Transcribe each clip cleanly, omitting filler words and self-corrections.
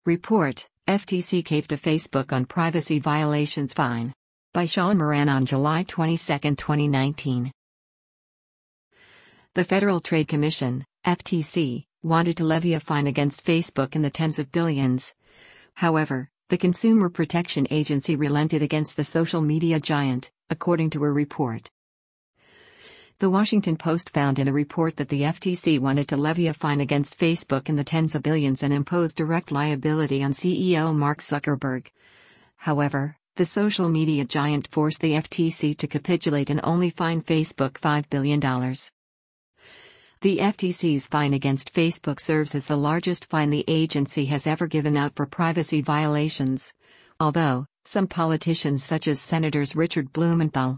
Report, FTC caved to Facebook on privacy violations fine. By Sean Moran on July 22, 2019. The Federal Trade Commission, FTC, wanted to levy a fine against Facebook in the tens of billions. However, the Consumer Protection Agency relented against the social media giant, according to a report. The Washington Post found in a report that the FTC wanted to levy a fine against Facebook in the tens of billions and impose direct liability on CEO Mark Zuckerberg. However, the social media giant forced the FTC to capitulate and only fine Facebook $5 billion. The FTC's fine against Facebook serves as the largest fine the agency has ever given out for privacy violations, although some politicians such as Senators Richard Blumenthal,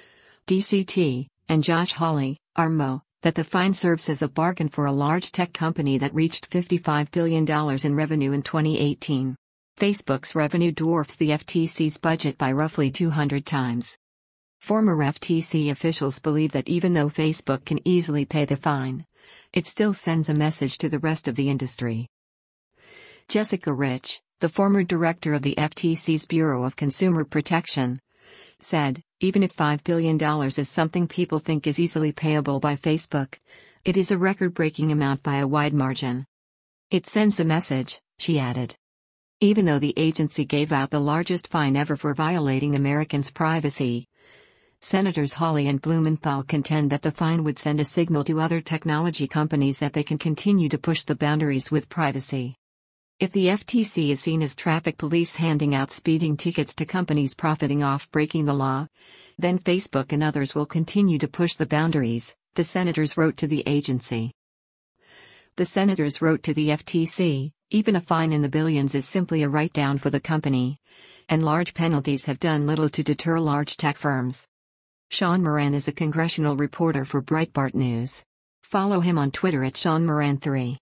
DCT, and Josh Hawley, argue that the fine serves as a bargain for a large tech company that reached $55 billion in revenue in 2018. Facebook's revenue dwarfs the FTC's budget by roughly 200 times. Former FTC officials believe that even though Facebook can easily pay the fine, it still sends a message to the rest of the industry. Jessica Rich, the former director of the FTC's Bureau of Consumer Protection, said, "Even if $5 billion is something people think is easily payable by Facebook, it is a record-breaking amount by a wide margin. It sends a message," she added. Even though the agency gave out the largest fine ever for violating Americans' privacy, Senators Hawley and Blumenthal contend that the fine would send a signal to other technology companies that they can continue to push the boundaries with privacy. If the FTC is seen as traffic police handing out speeding tickets to companies profiting off breaking the law, then Facebook and others will continue to push the boundaries, the senators wrote to the agency. The senators wrote to the FTC, "Even a fine in the billions is simply a write-down for the company, and large penalties have done little to deter large tech firms." Sean Moran is a congressional reporter for Breitbart News. Follow him on Twitter at SeanMoran3.